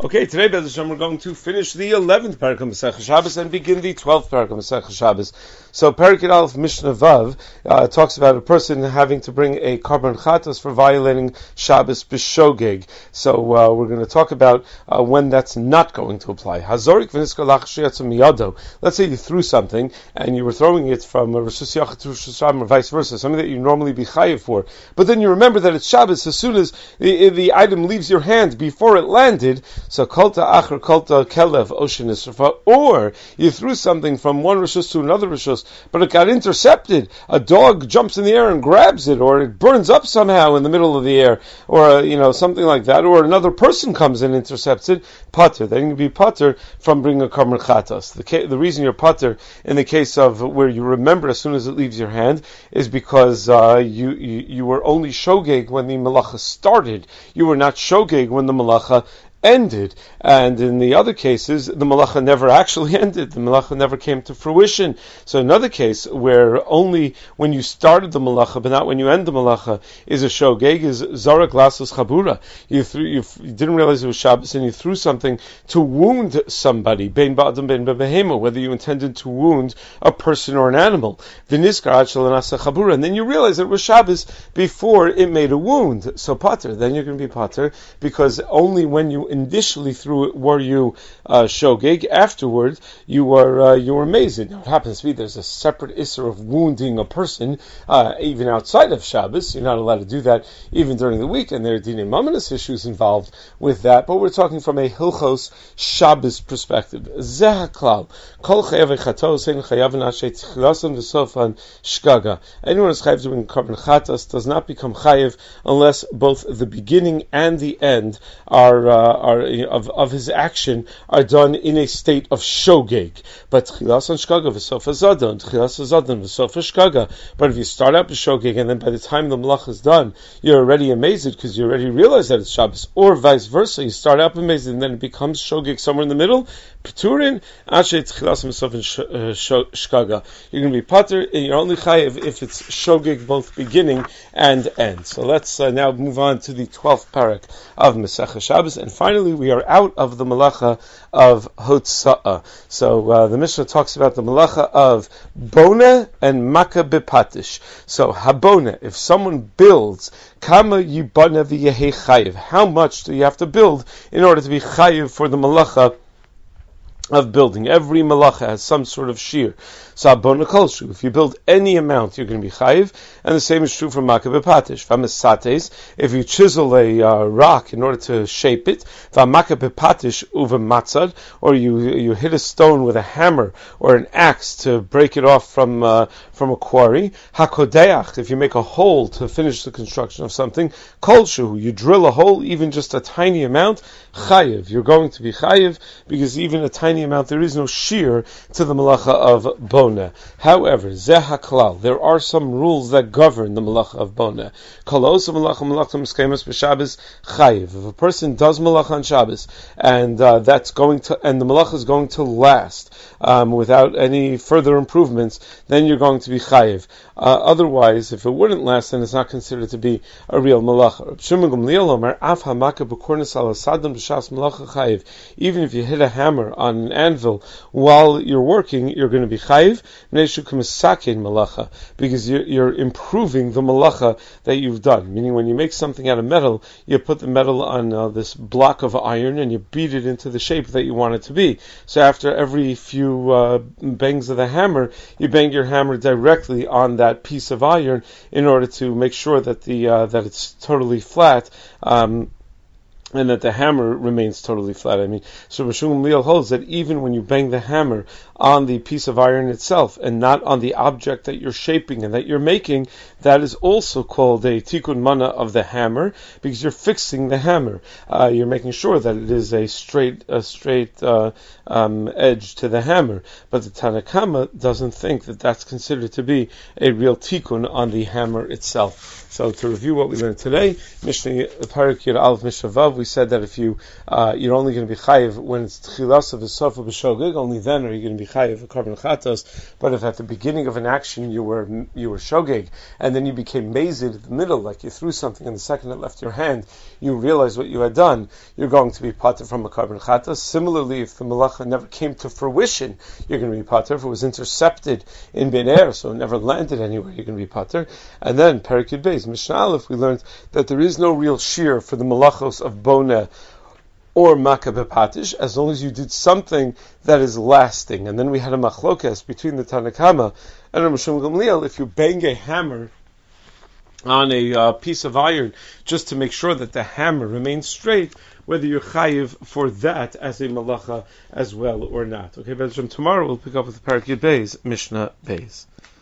Okay, today, Be'ez Hashem, we're going to finish the 11th parak of Masechah Shabbos and begin the 12th parak of Masechah Shabbos. So, Parak Aleph Mishnah Vav talks about a person having to bring a korban chatos for violating Shabbos b'shogeg. So, we're going to talk about when that's not going to apply. Hazorik v'niskar lachashiyatzu miyado. Let's say you threw something and you were throwing it from Rishus Yachid to Rishus Hashanah or vice versa, something that you normally be chayiv for. But then you remember that it's Shabbos as soon as the item leaves your hand before it landed. So kolta achar kolta kelev oshin israfa, or you threw something from one rishus to another rishus, but it got intercepted. A dog jumps in the air and grabs it, or it burns up somehow in the middle of the air, or something like that, or another person comes and intercepts it. Pater, then you can be pater from bringing a korban chatos. The reason you're pater in the case of where you remember as soon as it leaves your hand is because you were only shogeg when the malacha started. You were not shogeg when the malacha ended. And in the other cases, the malacha never actually ended. The malacha never came to fruition. So another case where only when you started the malacha, but not when you end the malacha, is a shogeg, is zarak lasos chabura. You didn't realize it was Shabbos and you threw something to wound somebody, bein ba'adam bein b'behema, whether you intended to wound a person or an animal. V'niskar ad shelanasa chabura. And then you realize it was Shabbos before it made a wound. So pater, then you're going to be pater, because only when you initially threw it were you shogeg. Afterwards, you were mazed. Now, it happens to be there's a separate isser of wounding a person even outside of Shabbos. You're not allowed to do that even during the week, and there are dinei mamonos issues involved with that. But we're talking from a hilchos Shabbos perspective. Zeh haklal kol chayav chatos ein chayav nashe tchilason v'sofan shgaga. Anyone who's chayav doing korban chatos does not become chayav unless both the beginning and the end of his action are done in a state of shogeg. But tchilas on shgaga v'sofa zadon, tchilas zadon v'sofa shgaga. But if you start out with shogeg and then by the time the malacha is done, you're already amazed because you already realize that it's Shabbos, or vice versa, you start out amazed and then it becomes shogeg somewhere in the middle. Peturin ashe tchilas v'sofa shgaga. You're going to be pater, and you're only chayiv if it's shogeg both beginning and end. So let's now move on to the 12th parak of Masechah Shabbos, and finally we are out of the malacha of hotza'ah. So the Mishnah talks about the malacha of bona and maka bepatish. So habona, if someone builds, kama yibana v'yehe chayiv, how much do you have to build in order to be chayiv for the malacha of building? Every malacha has some sort of shear. So abona kolshu, if you build any amount, you're going to be chayiv, and the same is true for maka bepatish. V'amasates, if you chisel a rock in order to shape it, v'maka bepatish uvematzad, or you hit a stone with a hammer or an axe to break it off from a quarry. Hakodeach, if you make a hole to finish the construction of something, kolshu, you drill a hole, even just a tiny amount, chayiv, you're going to be chayiv, because even a tiny amount, there is no shear to the malacha of bona. However, zeh haklal, there are some rules that govern the malacha of bona. Kalos malacha miskaymas b'Shabbos chayiv. If a person does malacha on Shabbos and that's going to, and the malacha is going to last without any further improvements, then you're going to be chayiv. Otherwise, if it wouldn't last, then it's not considered to be a real malacha. Even if you hit a hammer on an anvil while you're working, you're going to be chayiv, because you're improving the malacha that you've done. Meaning, when you make something out of metal, you put the metal on this block of iron and you beat it into the shape that you want it to be. So after every few bangs of the hammer, you bang your hammer directly on that piece of iron in order to make sure that that it's totally flat. And that the hammer remains totally flat. So Rosh Gamliel holds that even when you bang the hammer on the piece of iron itself and not on the object that you're shaping and that you're making, that is also called a tikkun mana of the hammer, because you're fixing the hammer. You're making sure that it is a straight edge to the hammer. But the Tanna Kama doesn't think that that's considered to be a real tikkun on the hammer itself. So to review what we learned today, Mishnah Parak Yud Aleph Mishnah Vav, we said that if you're only going to be chayiv when it's tchilas of a sofa b'shogeg, only then are you going to be chayiv a carbon chatos. But if at the beginning of an action you were shogeg, and then you became mazid in the middle, like you threw something and the second it left your hand, you realized what you had done, you're going to be pater from a carbon chatos. Similarly, if the malacha never came to fruition, you're going to be pater. If it was intercepted in bin air, so it never landed anywhere, you're going to be pater. And then Parak Yud Beis Mishnah Aleph, we learned that there is no real shear for the malachos of bona or makkah bepatish, as long as you did something that is lasting. And then we had a machlokes between the Tanna Kama and Rav Shlomo Gamliel. If you bang a hammer on a piece of iron just to make sure that the hammer remains straight, whether you're chayiv for that as a malacha as well or not. Okay, but tomorrow we'll pick up with the Parak Yud Beis Mishnah Beis.